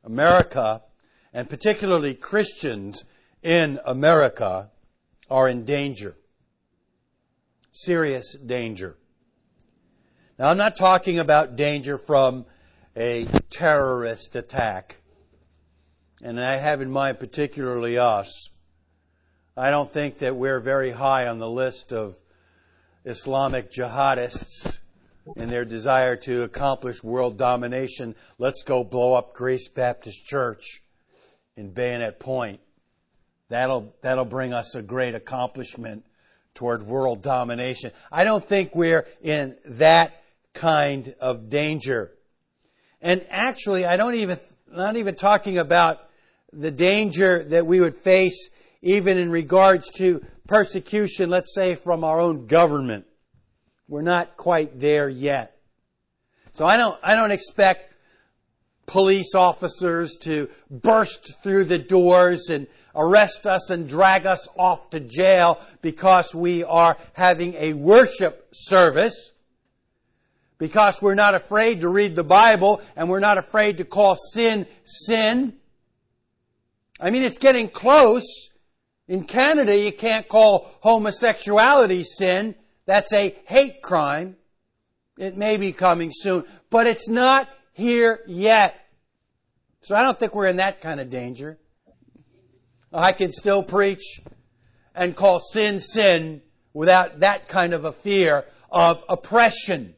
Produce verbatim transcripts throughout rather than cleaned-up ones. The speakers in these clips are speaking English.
America, and particularly Christians in America, are in danger. Serious danger. Now, I'm not talking about danger from a terrorist attack. And I have in mind particularly us. I don't think that we're very high on the list of Islamic jihadists in their desire to accomplish world domination. Let's go blow up Grace Baptist Church in Bayonet Point. That'll, that'll bring us a great accomplishment toward world domination. I don't think we're in that kind of danger. And actually, I don't even, not even talking about the danger that we would face even in regards to persecution, let's say, from our own government. We're not quite there yet. So I don't, I don't expect police officers to burst through the doors and arrest us and drag us off to jail because we are having a worship service, because we're not afraid to read the Bible and we're not afraid to call sin, sin. I mean, it's getting close. In Canada, you can't call homosexuality sin. That's a hate crime. It may be coming soon, but it's not here yet. So I don't think we're in that kind of danger. I can still preach and call sin, sin without that kind of a fear of oppression.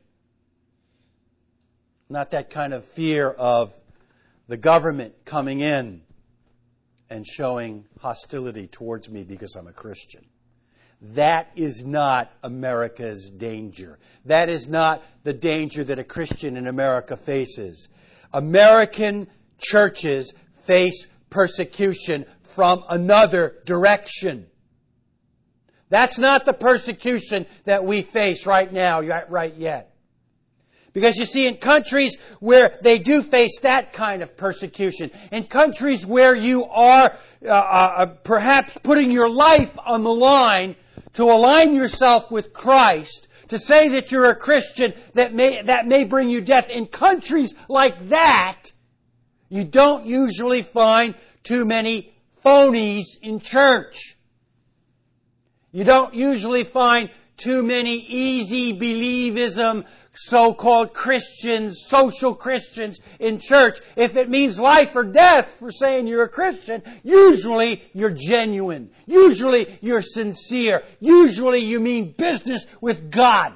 Not that kind of fear of the government coming in and showing hostility towards me because I'm a Christian. That is not America's danger. That is not the danger that a Christian in America faces. American churches face persecution from another direction. That's not the persecution that we face right now, right yet. Because you see, in countries where they do face that kind of persecution, in countries where you are uh, uh, perhaps putting your life on the line to align yourself with Christ, to say that you're a Christian, that may, that may bring you death, in countries like that, you don't usually find too many phonies in church. You don't usually find too many easy believism, so-called Christians, social Christians in church. If it means life or death for saying you're a Christian, usually you're genuine. Usually you're sincere. Usually you mean business with God.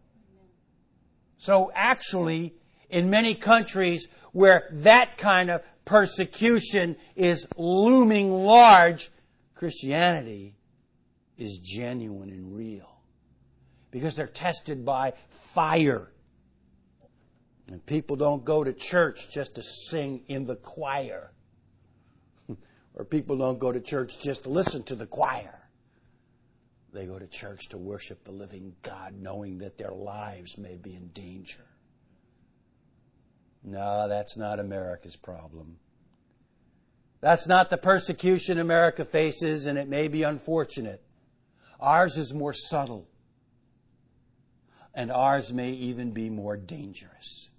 So actually, in many countries where that kind of persecution is looming large, Christianity is genuine and real. Because they're tested by fire. And people don't go to church just to sing in the choir. Or people don't go to church just to listen to the choir. They go to church to worship the living God, knowing that their lives may be in danger. No, that's not America's problem. That's not the persecution America faces, and it may be unfortunate. Ours is more subtle. And ours may even be more dangerous.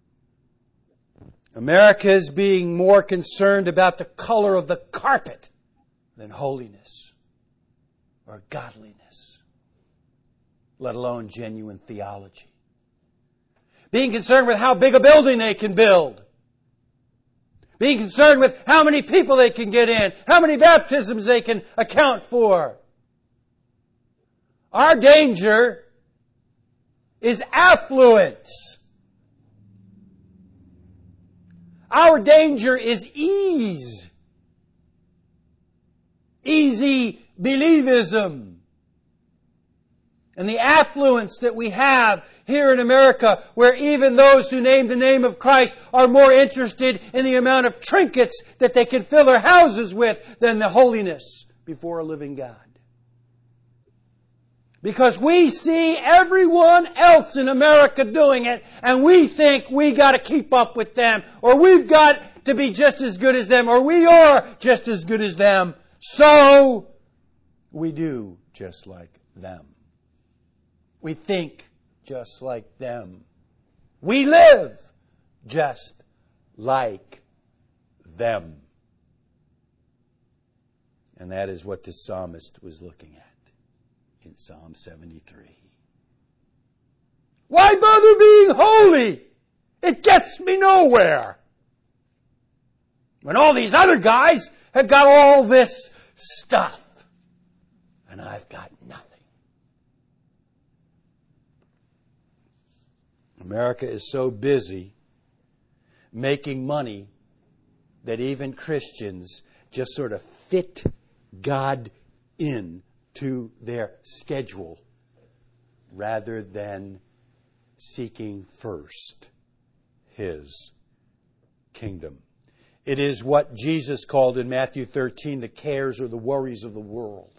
America is being more concerned about the color of the carpet than holiness or godliness, let alone genuine theology. Being concerned with how big a building they can build. Being concerned with how many people they can get in, how many baptisms they can account for. Our danger is affluence. Our danger is ease. Easy believism. And the affluence that we have here in America, where even those who name the name of Christ are more interested in the amount of trinkets that they can fill their houses with than the holiness before a living God. Because we see everyone else in America doing it, and we think we got to keep up with them, or we've got to be just as good as them, or we are just as good as them. So we do just like them. We think just like them. We live just like them. And that is what the psalmist was looking at in Psalm seventy-three. Why bother being holy? It gets me nowhere. When all these other guys have got all this stuff, and I've got nothing. America is so busy making money that even Christians just sort of fit God in to their schedule rather than seeking first His kingdom. It is what Jesus called in Matthew thirteen the cares or the worries of the world,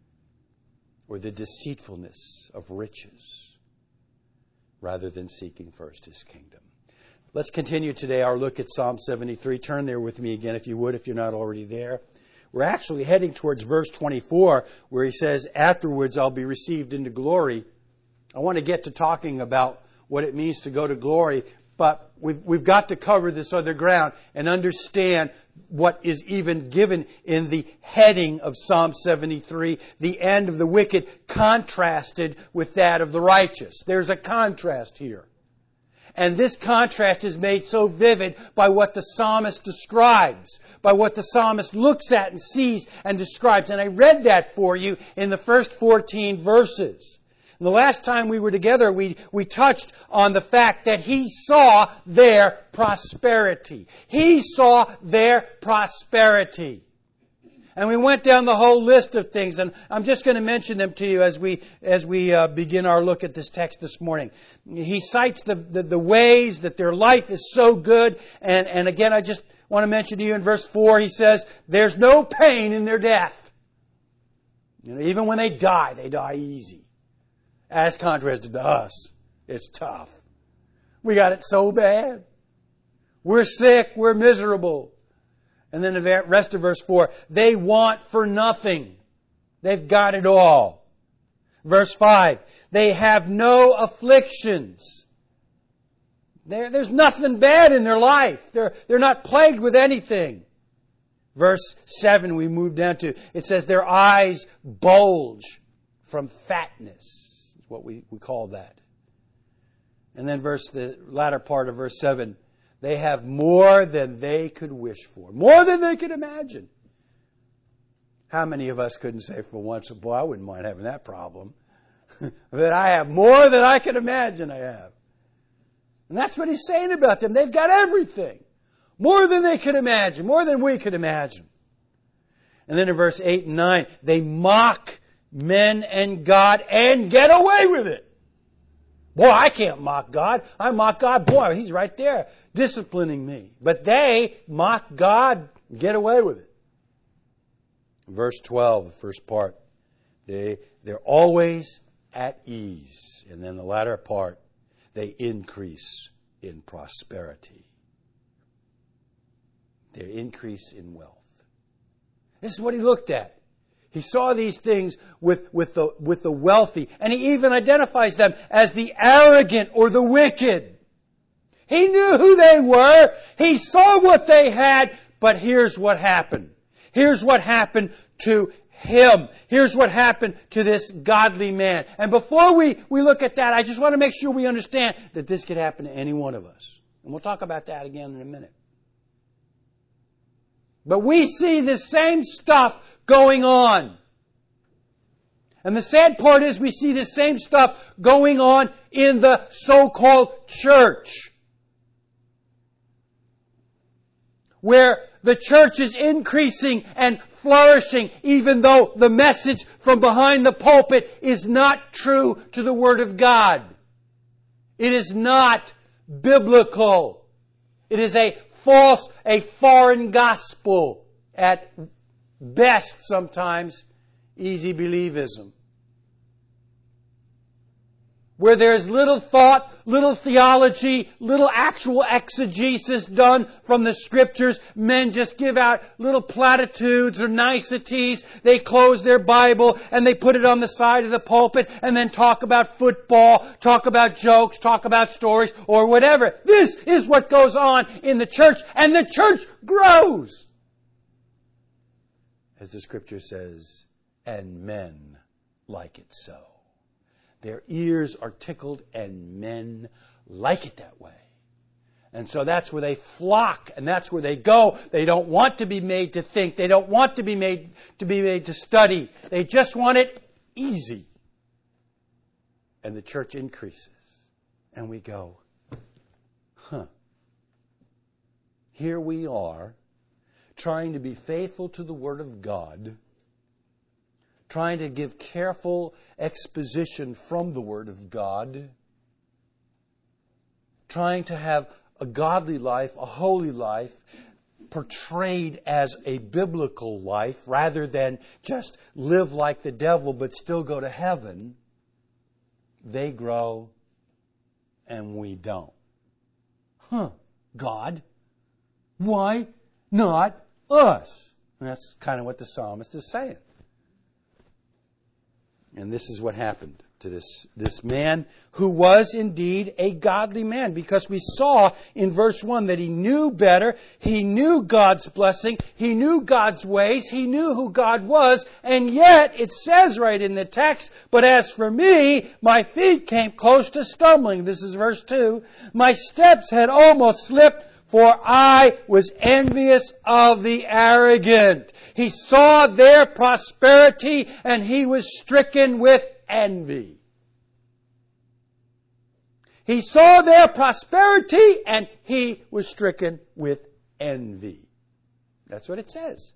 or the deceitfulness of riches, rather than seeking first His kingdom. Let's continue today our look at Psalm seventy-three. Turn there with me again, if you would, if you're not already there. We're actually heading towards verse twenty-four, where he says, afterwards I'll be received into glory. I want to get to talking about what it means to go to glory, but we've, we've got to cover this other ground and understand what is even given in the heading of Psalm seventy-three, the end of the wicked contrasted with that of the righteous. There's a contrast here. And this contrast is made so vivid by what the psalmist describes, by what the psalmist looks at and sees and describes. And I read that for you in the first fourteen verses. And the last time we were together, we, we touched on the fact that he saw their prosperity. He saw their prosperity. And we went down the whole list of things, and I'm just going to mention them to you as we as we uh, begin our look at this text this morning. He cites the, the, the ways that their life is so good, and, and again, I just want to mention to you in verse four, he says, there's no pain in their death. You know, even when they die, they die easy. As contrasted to us, it's tough. We got it so bad. We're sick, we're miserable. And then the rest of verse four, they want for nothing. They've got it all. Verse five, they have no afflictions. There, there's nothing bad in their life. They're, they're not plagued with anything. Verse seven, we move down to, it says their eyes bulge from fatness, is what we, we call that. And then verse, the latter part of verse seven, they have more than they could wish for. More than they could imagine. How many of us couldn't say for once, boy, I wouldn't mind having that problem. That I have more than I could imagine I have. And that's what he's saying about them. They've got everything. More than they could imagine. More than we could imagine. And then in verse eight and nine, they mock men and God and get away with it. Boy, I can't mock God. I mock God. Boy, He's right there disciplining me. But they mock God, get away with it. Verse twelve, the first part. They, they're always at ease. And then the latter part, they increase in prosperity. They increase in wealth. This is what he looked at. He saw these things with, with, the, with the wealthy, and he even identifies them as the arrogant or the wicked. He knew who they were. He saw what they had, but here's what happened. Here's what happened to him. Here's what happened to this godly man. And before we, we look at that, I just want to make sure we understand that this could happen to any one of us. And we'll talk about that again in a minute. But we see the same stuff going on. And the sad part is we see the same stuff going on in the so-called church. Where the church is increasing and flourishing even though the message from behind the pulpit is not true to the Word of God. It is not biblical. It is a false, a foreign gospel. At best, sometimes, easy believism. where there's little thought, little theology, little actual exegesis done from the Scriptures. Men just give out little platitudes or niceties. They close their Bible and they put it on the side of the pulpit and then talk about football, talk about jokes, talk about stories, or whatever. This is what goes on in the church, and the church grows. As the Scripture says, and men like it so. Their ears are tickled, and men like it that way. And so that's where they flock, and that's where they go. They don't want to be made to think. They don't want to be made to be made to study. They just want it easy. And the church increases. And we go, huh. Here we are, trying to be faithful to the Word of God, trying to give careful exposition from the Word of God, trying to have a godly life, a holy life, portrayed as a biblical life, rather than just live like the devil but still go to heaven. They grow and we don't. Huh, God, why not us? And that's kind of what the psalmist is saying. And this is what happened to this, this man who was indeed a godly man, because we saw in verse one that he knew better, he knew God's blessing, he knew God's ways, he knew who God was, and yet it says right in the text, but as for me, my feet came close to stumbling. This is verse two. My steps had almost slipped, for I was envious of the arrogant. He saw their prosperity and he was stricken with envy. He saw their prosperity and he was stricken with envy. That's what it says.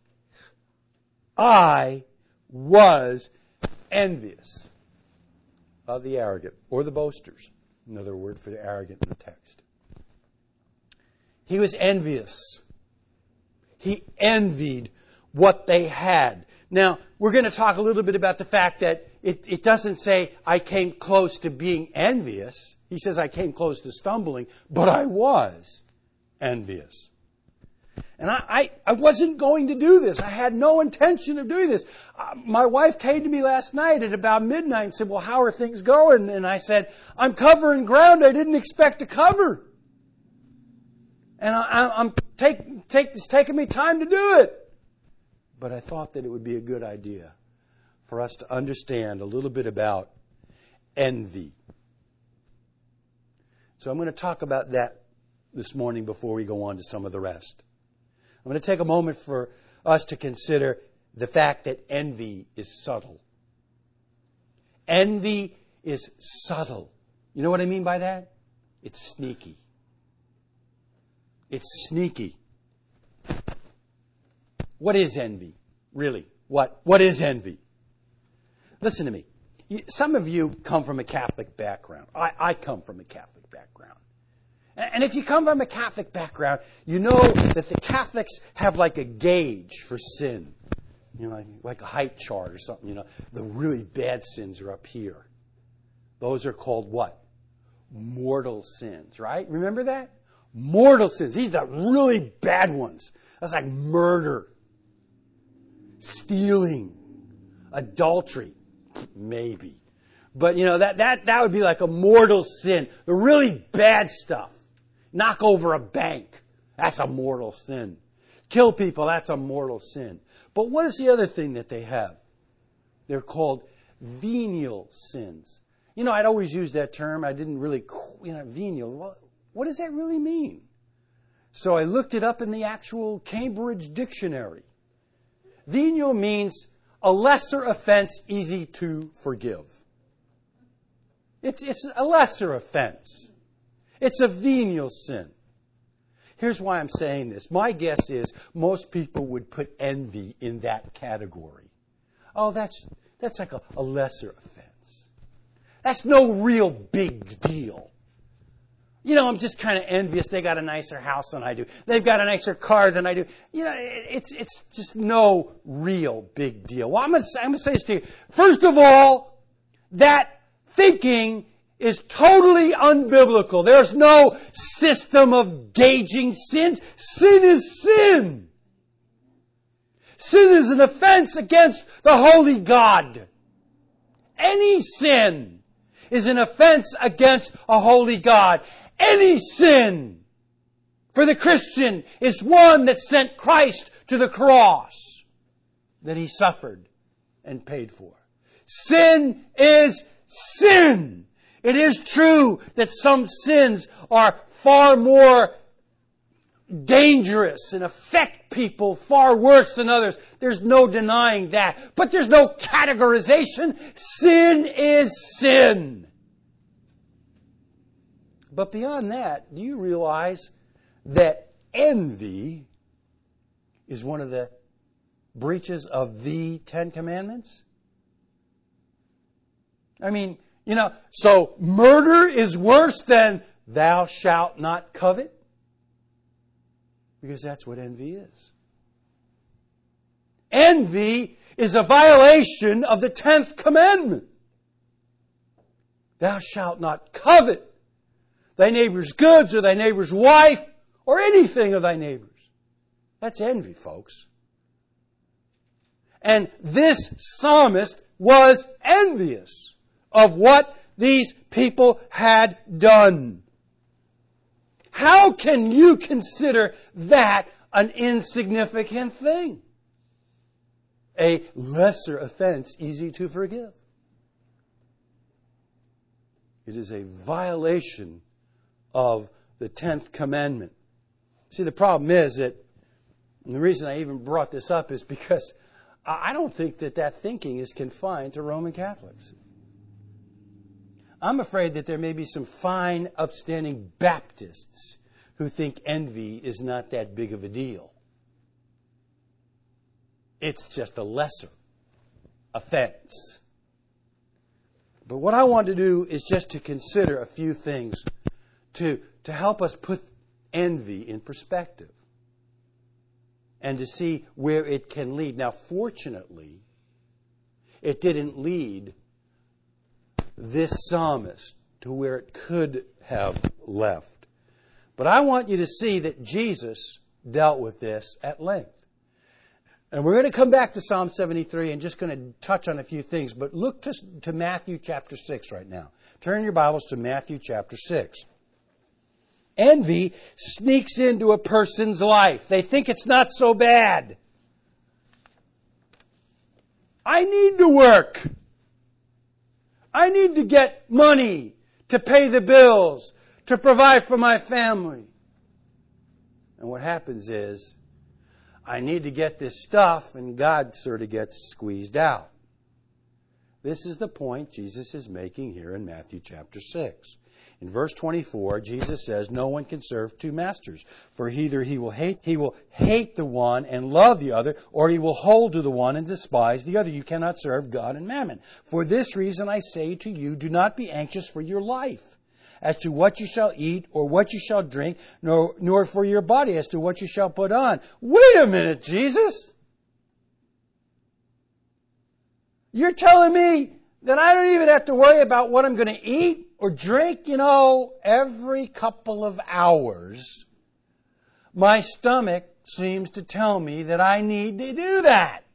I was envious of the arrogant, or the boasters. Another word for the arrogant in the text. He was envious. He envied what they had. Now, we're going to talk a little bit about the fact that it, it doesn't say, I came close to being envious. He says, I came close to stumbling, but I was envious. And I, I, I wasn't going to do this. I had no intention of doing this. Uh, my wife came to me last night at about midnight and said, well, how are things going? And I said, I'm covering ground I didn't expect to cover. And I, I'm take, take, it's taking me time to do it. But I thought that it would be a good idea for us to understand a little bit about envy. So I'm going to talk about that this morning before we go on to some of the rest. I'm going to take a moment for us to consider the fact that envy is subtle. Envy is subtle. You know what I mean by that? It's sneaky. It's sneaky. What is envy? Really? What? What is envy? Listen to me. Some of you come from a Catholic background. I, I come from a Catholic background. And if you come from a Catholic background, you know that the Catholics have like a gauge for sin. You know, like, like a height chart or something. You know, the really bad sins are up here. Those are called what? Mortal sins, right? Remember that? Mortal sins. These are the really bad ones. That's like murder, stealing, adultery, maybe. But, you know, that, that, that would be like a mortal sin. The really bad stuff. Knock over a bank. That's a mortal sin. Kill people. That's a mortal sin. But what is the other thing that they have? They're called venial sins. You know, I'd always use that term. I didn't really, you know, venial. Well, what does that really mean? So I looked it up in the actual Cambridge Dictionary. Venial means a lesser offense easy to forgive. It's, it's a lesser offense. It's a venial sin. Here's why I'm saying this. My guess is most people would put envy in that category. Oh, that's, that's like a, a lesser offense. That's no real big deal. You know, I'm just kind of envious. They got a nicer house than I do. They've got a nicer car than I do. You know, it's it's just no real big deal. Well, I'm going to I'm going to say this to you. First of all, that thinking is totally unbiblical. There's no system of gauging sins. Sin is sin. Sin is an offense against the holy God. Any sin is an offense against a holy God. Any sin for the Christian is one that sent Christ to the cross that He suffered and paid for. Sin is sin. It is true that some sins are far more dangerous and affect people far worse than others. There's no denying that. But there's no categorization. Sin is sin. But beyond that, do you realize that envy is one of the breaches of the Ten Commandments? I mean, you know, so murder is worse than thou shalt not covet? Because that's what envy is. Envy is a violation of the tenth commandment. Thou shalt not covet thy neighbor's goods or thy neighbor's wife or anything of thy neighbor's. That's envy, folks. And this psalmist was envious of what these people had done. How can you consider that an insignificant thing? A lesser offense easy to forgive. It is a violation of the tenth commandment. See, the problem is that, and the reason I even brought this up is because I don't think that that thinking is confined to Roman Catholics. I'm afraid that there may be some fine, upstanding Baptists who think envy is not that big of a deal. It's just a lesser offense. But what I want to do is just to consider a few things to, to help us put envy in perspective and to see where it can lead. Now, fortunately, it didn't lead this psalmist to where it could have left. But I want you to see that Jesus dealt with this at length. And we're going to come back to Psalm seventy-three and just going to touch on a few things. But look to, to Matthew chapter six right now. Turn your Bibles to Matthew chapter six. Envy sneaks into a person's life. They think it's not so bad. I need to work. I need to get money to pay the bills, to provide for my family. And what happens is, I need to get this stuff, and God sort of gets squeezed out. This is the point Jesus is making here in Matthew chapter six. In verse twenty-four, Jesus says, no one can serve two masters, for either he will hate he will hate the one and love the other, or he will hold to the one and despise the other. You cannot serve God and mammon. For this reason I say to you, do not be anxious for your life, as to what you shall eat or what you shall drink, nor, nor for your body as to what you shall put on. Wait a minute, Jesus. You're telling me that I don't even have to worry about what I'm going to eat or drink? You know, every couple of hours, my stomach seems to tell me that I need to do that.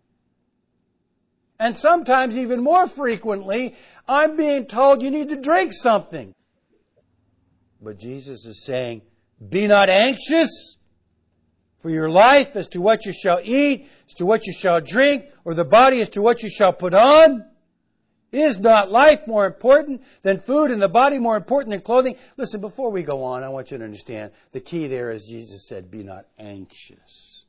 And sometimes, even more frequently, I'm being told you need to drink something. But Jesus is saying, be not anxious for your life as to what you shall eat, as to what you shall drink, or the body as to what you shall put on. Is not life more important than food, and the body more important than clothing? Listen, before we go on, I want you to understand the key there is Jesus said, be not anxious.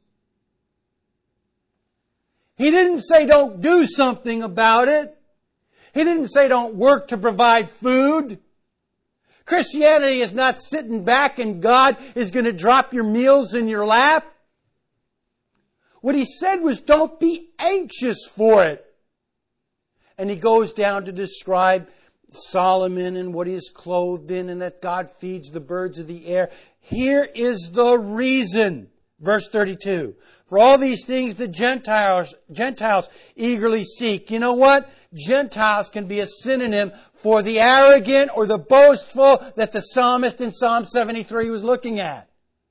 He didn't say don't do something about it. He didn't say don't work to provide food. Christianity is not sitting back and God is going to drop your meals in your lap. What He said was don't be anxious for it. And He goes down to describe Solomon and what he is clothed in and that God feeds the birds of the air. Here is the reason. Verse thirty-two. For all these things the Gentiles, Gentiles eagerly seek. You know what? Gentiles can be a synonym for the arrogant or the boastful that the psalmist in Psalm seventy-three was looking at.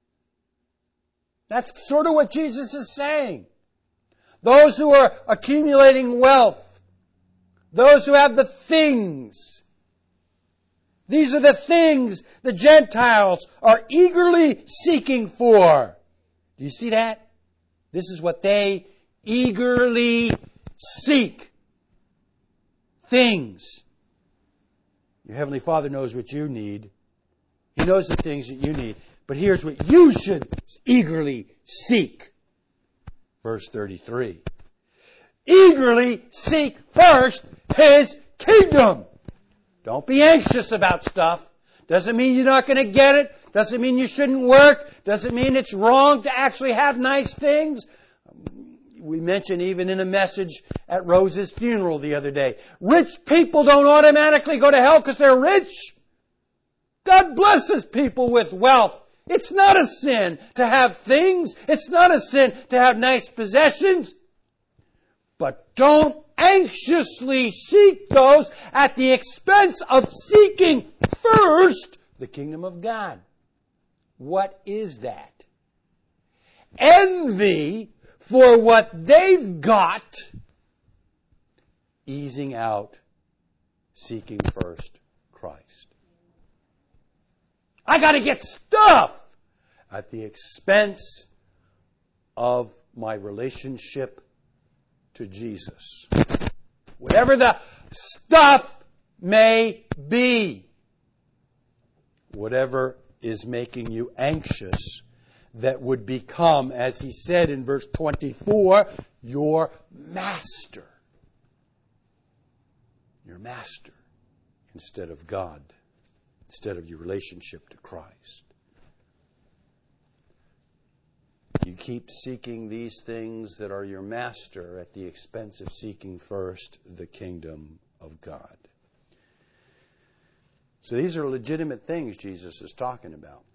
That's sort of what Jesus is saying. Those who are accumulating wealth, those who have the things, these are the things the Gentiles are eagerly seeking for. Do you see that? This is what they eagerly seek. Things. Your Heavenly Father knows what you need. He knows the things that you need. But here's what you should eagerly seek. Verse thirty-three. Eagerly seek first His kingdom. Don't be anxious about stuff. Doesn't mean you're not going to get it. Doesn't mean you shouldn't work. Doesn't mean it's wrong to actually have nice things. We mentioned even in a message at Rose's funeral the other day. Rich people don't automatically go to hell because they're rich. God blesses people with wealth. It's not a sin to have things. It's not a sin to have nice possessions. But don't anxiously seek those at the expense of seeking first the kingdom of God. What is that? Envy for what they've got, easing out, seeking first Christ. I got to get stuff at the expense of my relationship to Jesus. Whatever the stuff may be. Whatever is making you anxious, that would become, as he said in verse twenty-four, your master. Your master instead of God, instead of your relationship to Christ. You keep seeking these things that are your master at the expense of seeking first the kingdom of God. So these are legitimate things Jesus is talking about.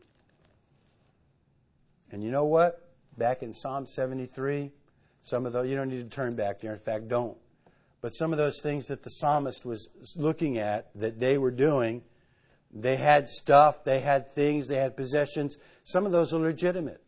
And you know what? Back in Psalm seventy-three, some of those, you don't need to turn back there. In fact, don't. But some of those things that the psalmist was looking at, that they were doing, they had stuff, they had things, they had possessions. Some of those are legitimate.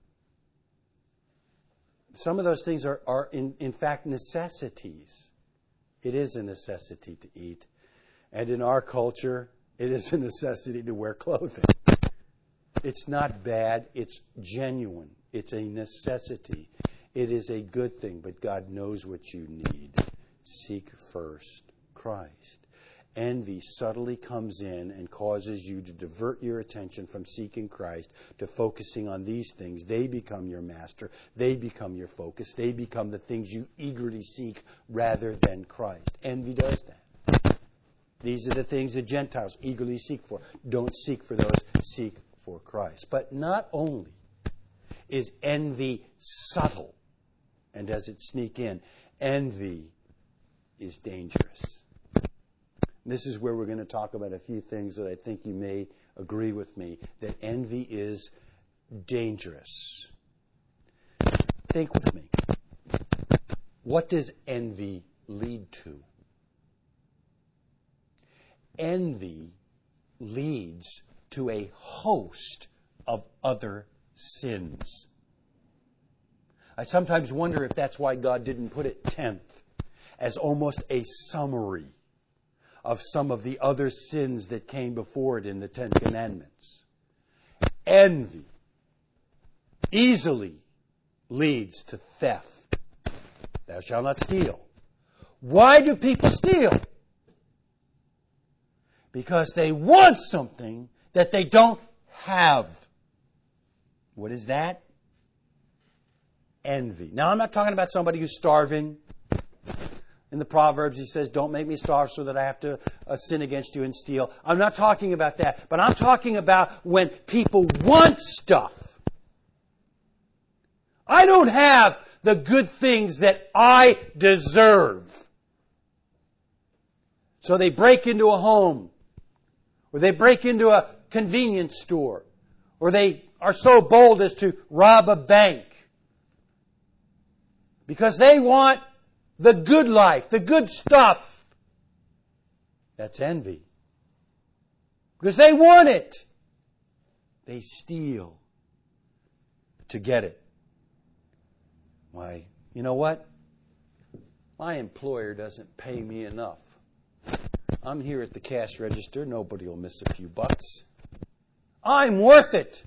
Some of those things are, are in, in fact, necessities. It is a necessity to eat. And in our culture, it is a necessity to wear clothing. It's not bad. It's genuine. It's a necessity. It is a good thing, but God knows what you need. Seek first Christ. Envy subtly comes in and causes you to divert your attention from seeking Christ to focusing on these things. They become your master. They become your focus. They become the things you eagerly seek rather than Christ. Envy does that. These are the things the Gentiles eagerly seek for. Don't seek for those. Seek for Christ. But not only is envy subtle and does it sneak in, envy is dangerous. This is where we're going to talk about a few things that I think you may agree with me, that envy is dangerous. Think with me. What does envy lead to? Envy leads to a host of other sins. I sometimes wonder if that's why God didn't put it tenth, as almost a summary of some of the other sins that came before it in the Ten Commandments. Envy easily leads to theft. Thou shalt not steal. Why do people steal? Because they want something that they don't have. What is that? Envy. Now, I'm not talking about somebody who's starving. In the Proverbs, he says, don't make me starve so that I have to uh, sin against you and steal. I'm not talking about that. But I'm talking about when people want stuff. I don't have the good things that I deserve. So they break into a home. Or they break into a convenience store. Or they are so bold as to rob a bank. Because they want the good life, the good stuff. That's envy. Because they want it. They steal to get it. Why? You know what? My employer doesn't pay me enough. I'm here at the cash register. Nobody will miss a few bucks. I'm worth it.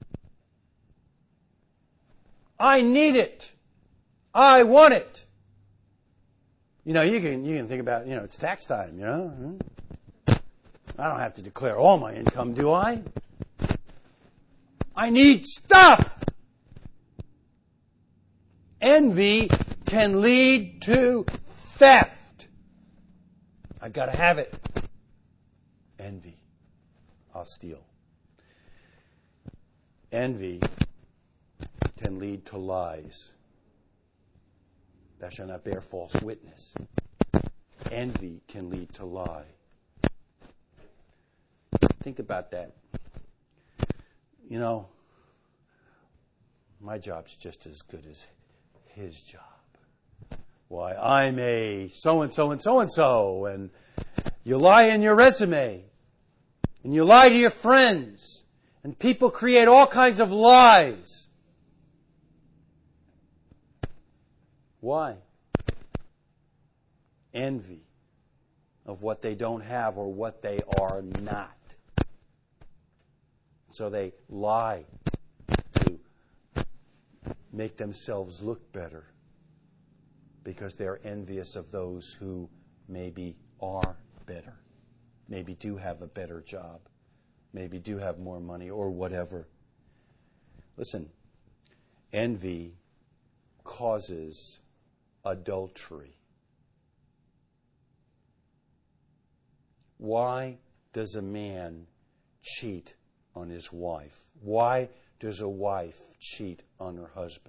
I need it. I want it. You know, you can you can think about, you know, it's tax time, you know. I don't have to declare all my income, do I? I need stuff. Envy can lead to theft. I've got to have it. Envy. I'll steal. Envy can lead to lies. Thou shalt not bear false witness. Envy can lead to lie. Think about that. You know, my job's just as good as his job. Why, I'm a so-and-so and so-and-so, and you lie in your resume, and you lie to your friends, and people create all kinds of lies. Why? Envy of what they don't have or what they are not. So they lie to make themselves look better because they're envious of those who maybe are better, maybe do have a better job, maybe do have more money or whatever. Listen, envy causes adultery. Why does a man cheat on his wife? Why does a wife cheat on her husband?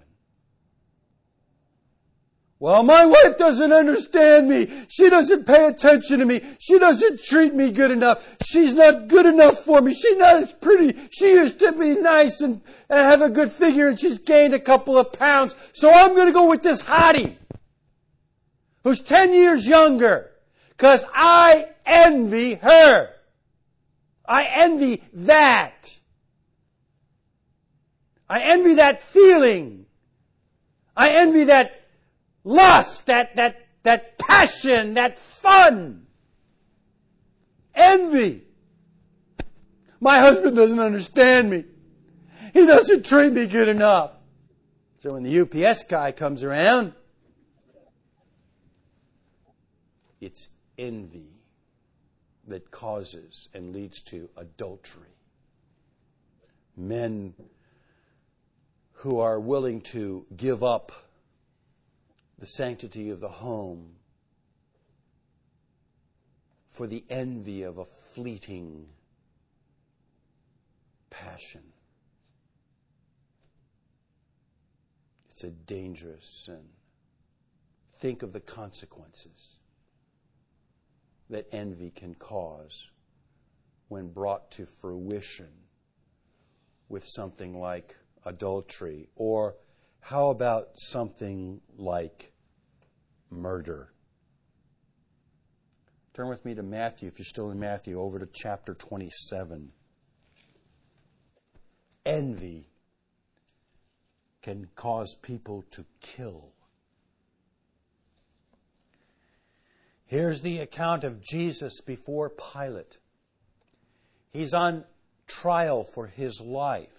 Well, my wife doesn't understand me. She doesn't pay attention to me. She doesn't treat me good enough. She's not good enough for me. She's not as pretty. She used to be nice and, and have a good figure, and she's gained a couple of pounds. So I'm going to go with this hottie who's ten years younger because I envy her. I envy that. I envy that feeling. I envy that lust, that, that, that passion, that fun. Envy. My husband doesn't understand me. He doesn't treat me good enough. So when the U P S guy comes around, it's envy that causes and leads to adultery. Men who are willing to give up the sanctity of the home for the envy of a fleeting passion. It's a dangerous sin. Think of the consequences that envy can cause when brought to fruition with something like adultery, or how about something like murder? Turn with me to Matthew, if you're still in Matthew, over to chapter twenty-seven. Envy can cause people to kill. Here's the account of Jesus before Pilate. He's on trial for his life.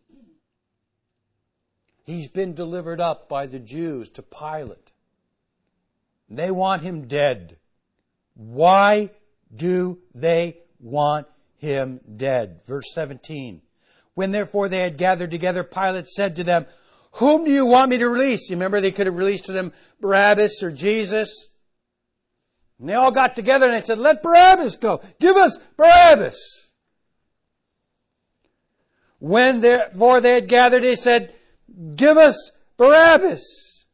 He's been delivered up by the Jews to Pilate. They want him dead. Why do they want him dead? Verse seventeen. When therefore they had gathered together, Pilate said to them, "Whom do you want me to release?" You remember they could have released to them Barabbas or Jesus. And they all got together and they said, "Let Barabbas go. Give us Barabbas." When therefore they had gathered, they said, "Give us Barabbas."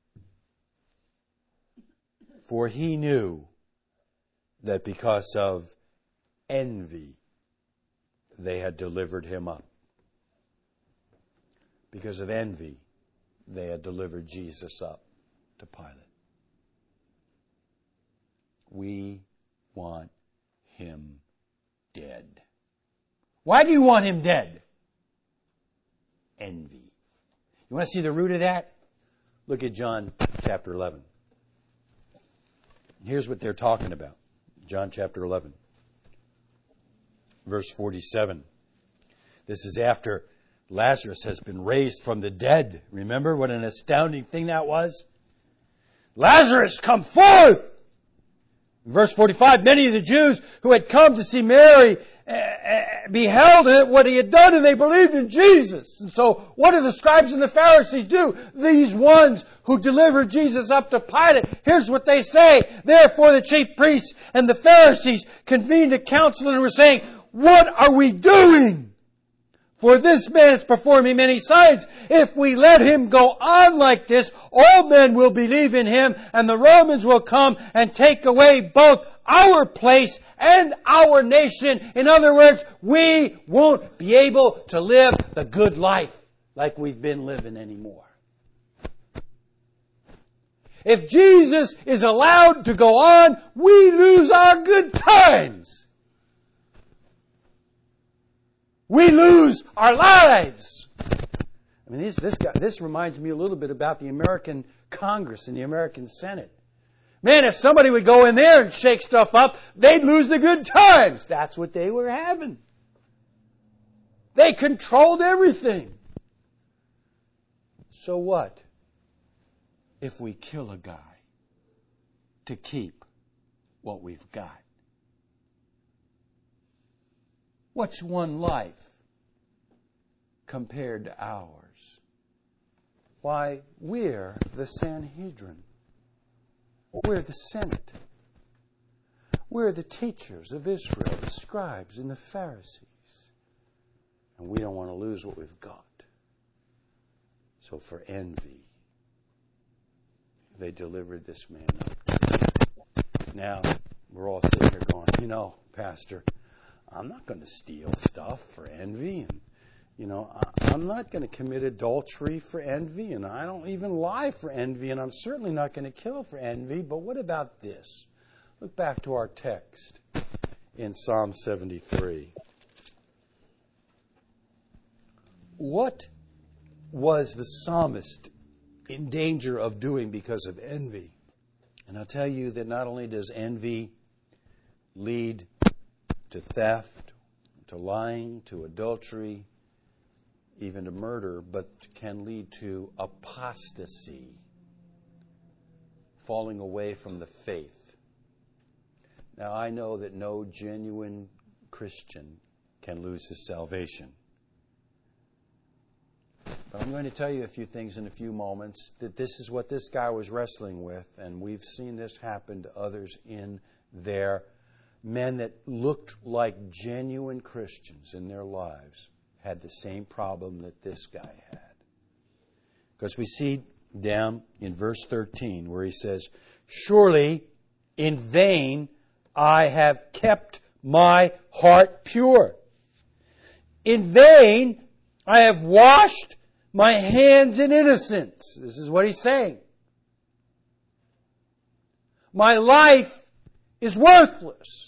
For he knew that because of envy they had delivered him up. Because of envy they had delivered Jesus up to Pilate. We want him dead. Why do you want him dead? Envy. You want to see the root of that? Look at John chapter eleven. Here's what they're talking about. John chapter eleven, verse forty-seven. This is after Lazarus has been raised from the dead. Remember what an astounding thing that was? Lazarus, come forth! In verse forty-five, many of the Jews who had come to see Mary uh, uh, beheld it, what he had done, and they believed in Jesus. And so what do the scribes and the Pharisees do? These ones who delivered Jesus up to Pilate, here's what they say. Therefore the chief priests and the Pharisees convened a council and were saying, what are we doing? For this man is performing many signs. If we let him go on like this, all men will believe in him, and the Romans will come and take away both our place and our nation. In other words, we won't be able to live the good life like we've been living anymore. If Jesus is allowed to go on, we lose our good times. We lose our lives. I mean, this, this, guy, this reminds me a little bit about the American Congress and the American Senate. Man, if somebody would go in there and shake stuff up, they'd lose the good times. That's what they were having. They controlled everything. So what if we kill a guy to keep what we've got? What's one life compared to ours? Why, we're the Sanhedrin. We're the Senate. We're the teachers of Israel, the scribes and the Pharisees. And we don't want to lose what we've got. So for envy, they delivered this man up. Now, we're all sitting here going, you know, Pastor, I'm not going to steal stuff for envy, and you know, I'm not going to commit adultery for envy, and I don't even lie for envy, and I'm certainly not going to kill for envy. But what about this? Look back to our text in Psalm seventy-three. What was the psalmist in danger of doing because of envy? And I'll tell you that not only does envy lead to theft, to lying, to adultery, even to murder, but can lead to apostasy, falling away from the faith. Now, I know that no genuine Christian can lose his salvation. But I'm going to tell you a few things in a few moments, that this is what this guy was wrestling with, and we've seen this happen to others in their men that looked like genuine Christians in their lives had the same problem that this guy had. Because we see down in verse thirteen where he says, surely in vain I have kept my heart pure. In vain I have washed my hands in innocence. This is what he's saying. My life is worthless.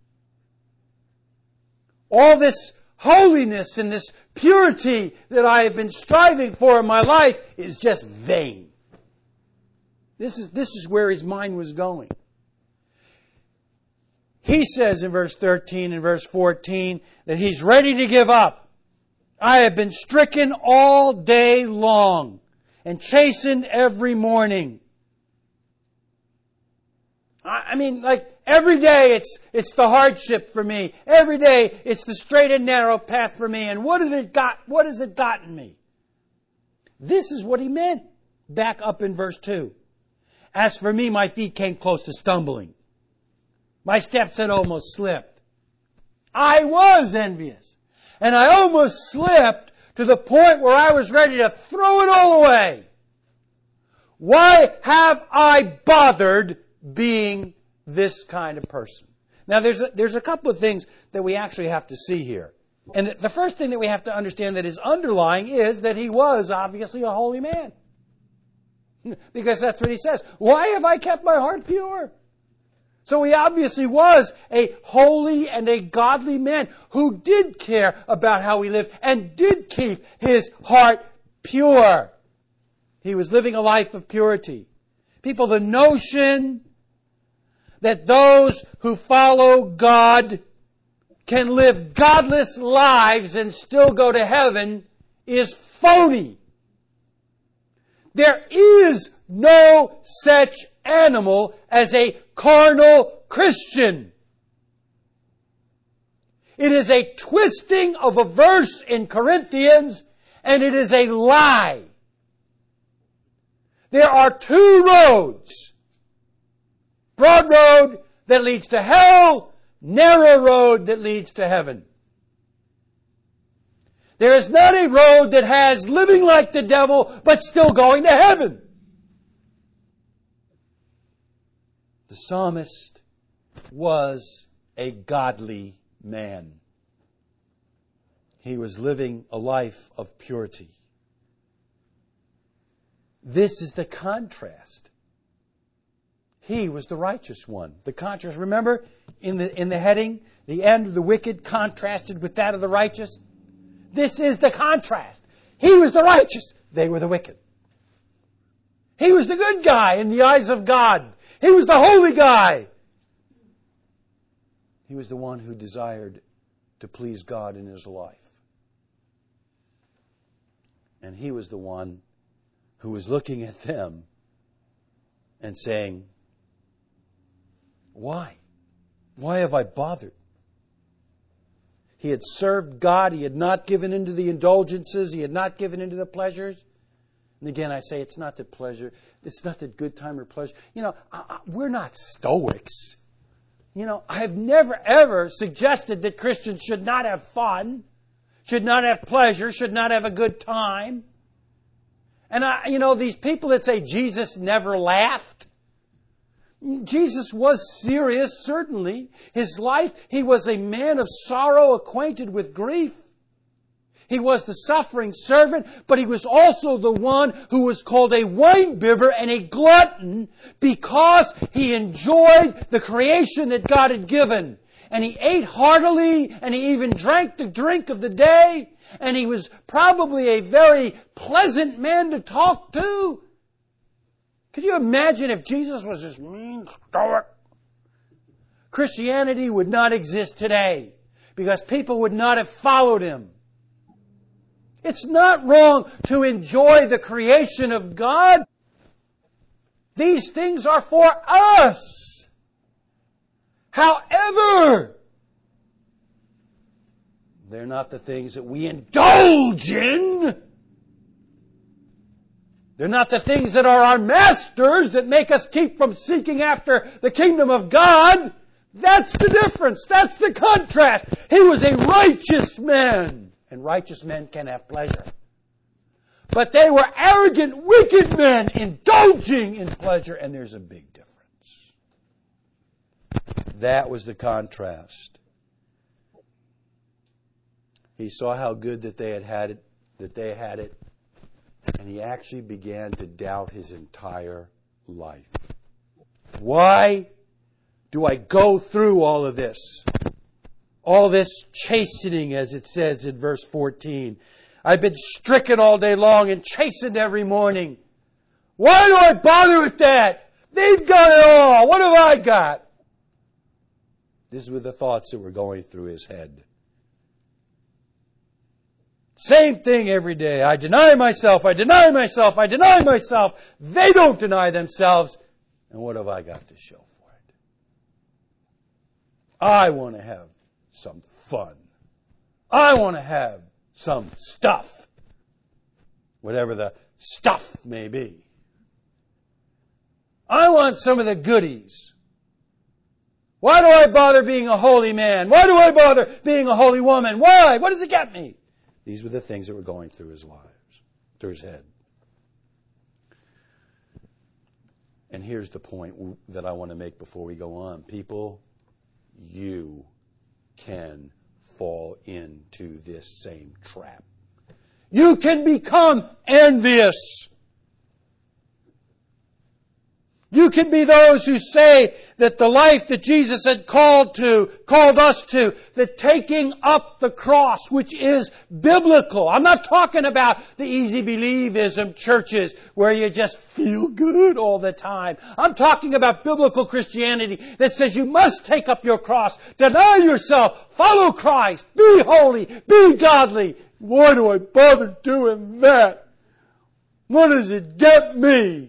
All this holiness and this purity that I have been striving for in my life is just vain. This is, this is where his mind was going. He says in verse thirteen and verse fourteen that he's ready to give up. I have been stricken all day long and chastened every morning. I mean, like, every day it's it's the hardship for me. Every day it's the straight and narrow path for me. And what did it got? What has it gotten me? This is what he meant back up in verse two. As for me, my feet came close to stumbling. My steps had almost slipped. I was envious. And I almost slipped to the point where I was ready to throw it all away. Why have I bothered being this kind of person? Now, there's a, there's a couple of things that we actually have to see here. And the first thing that we have to understand that is underlying is that he was obviously a holy man. Because that's what he says. Why have I kept my heart pure? So he obviously was a holy and a godly man who did care about how he lived and did keep his heart pure. He was living a life of purity. People, the notion that those who follow God can live godless lives and still go to heaven is phony. There is no such animal as a carnal Christian. It is a twisting of a verse in Corinthians, and it is a lie. There are two roads. Broad road that leads to hell, narrow road that leads to heaven. There is not a road that has living like the devil, but still going to heaven. The psalmist was a godly man. He was living a life of purity. This is the contrast. He was the righteous one. The contrast, remember in the, in the heading, the end of the wicked contrasted with that of the righteous? This is the contrast. He was the righteous. They were the wicked. He was the good guy in the eyes of God. He was the holy guy. He was the one who desired to please God in his life. And he was the one who was looking at them and saying, why? Why have I bothered? He had served God. He had not given into the indulgences. He had not given into the pleasures. And again, I say it's not that pleasure. It's not that good time or pleasure. You know, I, I, we're not Stoics. You know, I've never ever suggested that Christians should not have fun, should not have pleasure, should not have a good time. And I, you know, these people that say Jesus never laughed. Jesus was serious, certainly. His life, he was a man of sorrow, acquainted with grief. He was the suffering servant, but he was also the one who was called a winebibber and a glutton because he enjoyed the creation that God had given. And he ate heartily, and he even drank the drink of the day, and he was probably a very pleasant man to talk to. Could you imagine if Jesus was this mean, stoic? Christianity would not exist today because people would not have followed him. It's not wrong to enjoy the creation of God. These things are for us. However, they're not the things that we indulge in. They're not the things that are our masters that make us keep from seeking after the kingdom of God. That's the difference. That's the contrast. He was a righteous man. And righteous men can have pleasure. But they were arrogant, wicked men indulging in pleasure. And there's a big difference. That was the contrast. He saw how good that they had had it, that they had it. And he actually began to doubt his entire life. Why do I go through all of this? All this chastening, as it says in verse fourteen. I've been stricken all day long and chastened every morning. Why do I bother with that? They've got it all. What have I got? These were the thoughts that were going through his head. Same thing every day. I deny myself, I deny myself, I deny myself. They don't deny themselves. And what have I got to show for it? I want to have some fun. I want to have some stuff. Whatever the stuff may be. I want some of the goodies. Why do I bother being a holy man? Why do I bother being a holy woman? Why? What does it get me? These were the things that were going through his lives, through his head. And here's the point that I want to make before we go on. People, you can fall into this same trap. You can become envious. You can be those who say that the life that Jesus had called to, called us to, the taking up the cross, which is biblical. I'm not talking about the easy believism churches where you just feel good all the time. I'm talking about biblical Christianity that says you must take up your cross, deny yourself, follow Christ, be holy, be godly. Why do I bother doing that? What does it get me?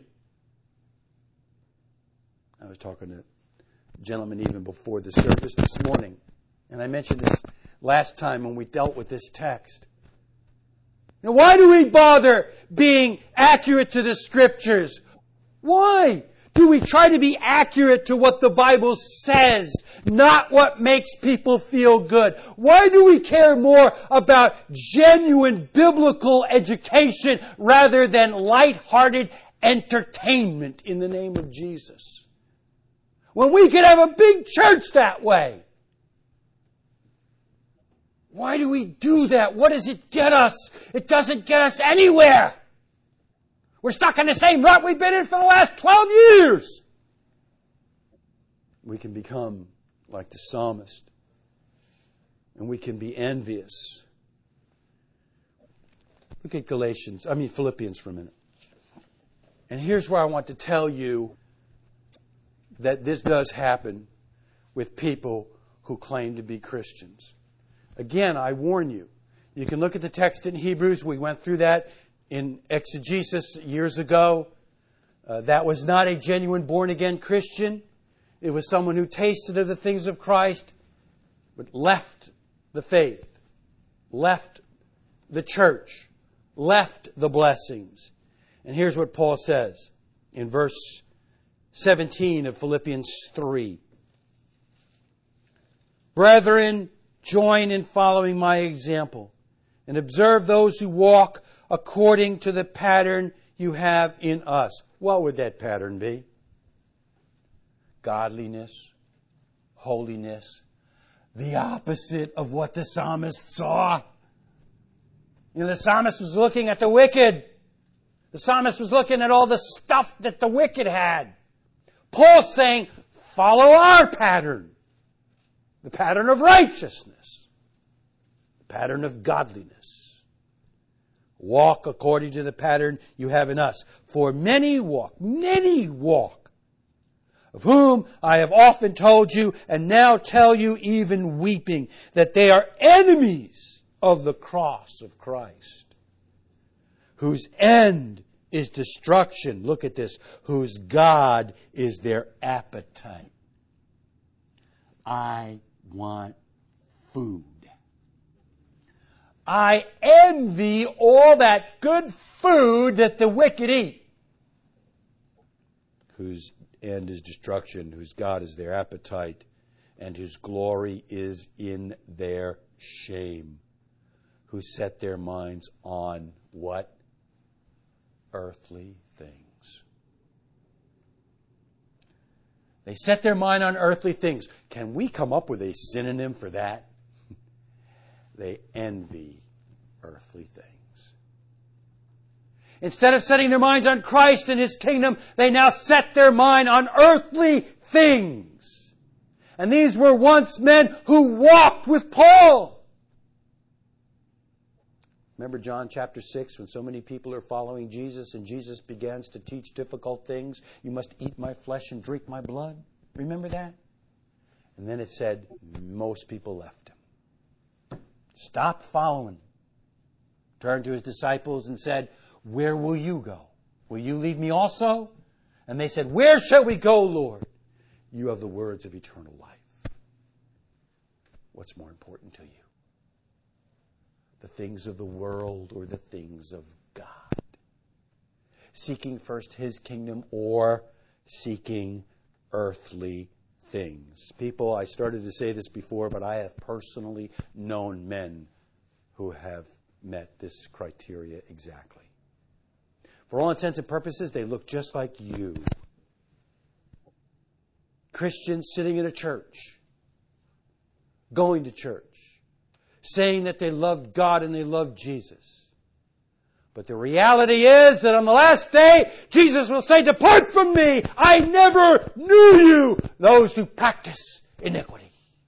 I was talking to a gentleman even before the service this morning, and I mentioned this last time when we dealt with this text. Now, why do we bother being accurate to the Scriptures? Why do we try to be accurate to what the Bible says, not what makes people feel good? Why do we care more about genuine biblical education rather than light-hearted entertainment in the name of Jesus? When we could have a big church that way. Why do we do that? What does it get us? It doesn't get us anywhere. We're stuck in the same rut we've been in for the last twelve years. We can become like the psalmist. And we can be envious. Look at Galatians, I mean Philippians for a minute. And here's where I want to tell you that this does happen with people who claim to be Christians. Again, I warn you. You can look at the text in Hebrews. We went through that in exegesis years ago. Uh, that was not a genuine born-again Christian. It was someone who tasted of the things of Christ, but left the faith, left the church, left the blessings. And here's what Paul says in verse seventeen of Philippians three. Brethren, join in following my example and observe those who walk according to the pattern you have in us. What would that pattern be? Godliness, holiness, the opposite of what the psalmist saw. You know, the psalmist was looking at the wicked. The psalmist was looking at all the stuff that the wicked had. Paul's saying, follow our pattern. The pattern of righteousness. The pattern of godliness. Walk according to the pattern you have in us. For many walk, many walk, of whom I have often told you, and now tell you even weeping, that they are enemies of the cross of Christ, whose end is destruction. Look at this. Whose God is their appetite. I want food. I envy all that good food that the wicked eat. Whose end is destruction, whose God is their appetite, and whose glory is in their shame. Who set their minds on what? Earthly things. They set their mind on earthly things. Can we come up with a synonym for that? They envy earthly things. Instead of setting their minds on Christ and His kingdom, they now set their mind on earthly things. And these were once men who walked with Paul. Remember John chapter six, when so many people are following Jesus and Jesus begins to teach difficult things? You must eat my flesh and drink my blood. Remember that? And then it said, most people left Him. Stopped following. Turned to His disciples and said, where will you go? Will you leave me also? And they said, where shall we go, Lord? You have the words of eternal life. What's more important to you? The things of the world or the things of God? Seeking first His kingdom or seeking earthly things? People, I started to say this before, but I have personally known men who have met this criteria exactly. For all intents and purposes, they look just like you. Christians sitting in a church, going to church, saying that they loved God and they loved Jesus, But the reality is that on the last day, Jesus will say, "Depart from me, I never knew you, those who practice iniquity."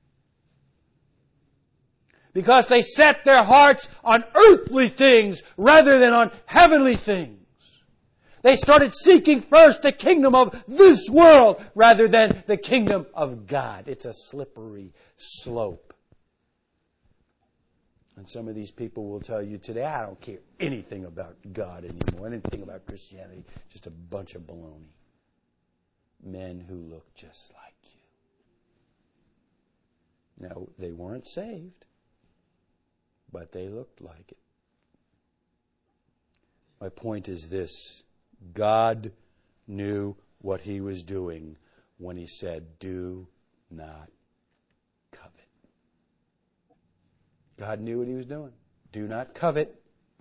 Because they set their hearts on earthly things rather than on heavenly things. They started seeking first the kingdom of this world rather than the kingdom of God. It's a slippery slope. And some of these people will tell you today, "I don't care anything about God anymore, anything about Christianity, just a bunch of baloney." Men who look just like you. Now, they weren't saved, but they looked like it. My point is this: God knew what He was doing when He said, "Do not covet." God knew what He was doing. Do not covet.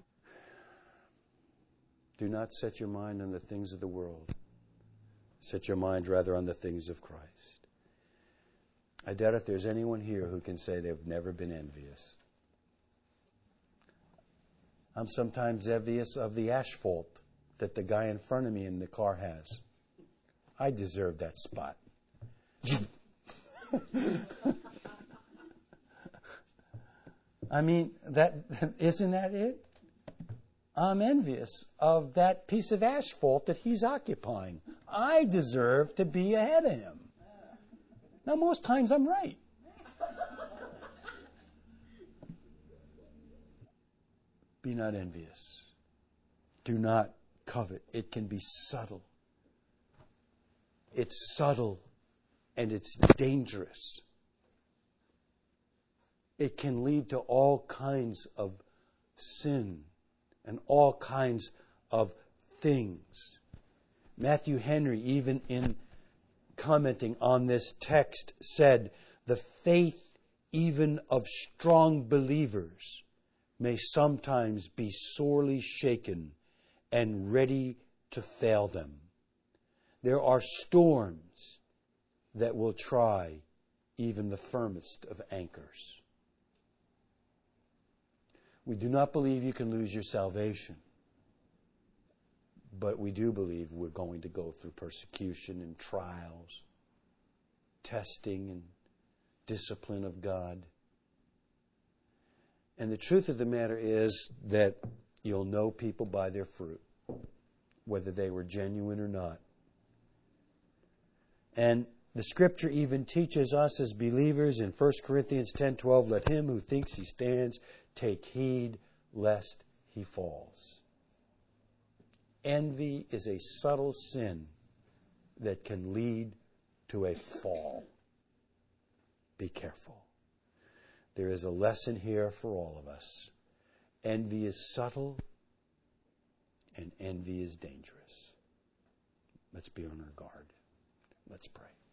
Do not set your mind on the things of the world. Set your mind rather on the things of Christ. I doubt if there's anyone here who can say they've never been envious. I'm sometimes envious of the asphalt that the guy in front of me in the car has. I deserve that spot. I mean, that isn't that it? I'm envious of that piece of asphalt that he's occupying. I deserve to be ahead of him. Now, most times I'm right. Be not envious. Do not covet. It can be subtle. It's subtle and it's dangerous. It can lead to all kinds of sin and all kinds of things. Matthew Henry, even in commenting on this text, said, "The faith even of strong believers may sometimes be sorely shaken and ready to fail them. There are storms that will try even the firmest of anchors." We do not believe you can lose your salvation, but we do believe we're going to go through persecution and trials, testing and discipline of God. And the truth of the matter is that you'll know people by their fruit, whether they were genuine or not. And the Scripture even teaches us as believers in First Corinthians ten twelve, "Let him who thinks he stands take heed lest he falls." Envy is a subtle sin that can lead to a fall. Be careful. There is a lesson here for all of us. Envy is subtle and envy is dangerous. Let's be on our guard. Let's pray.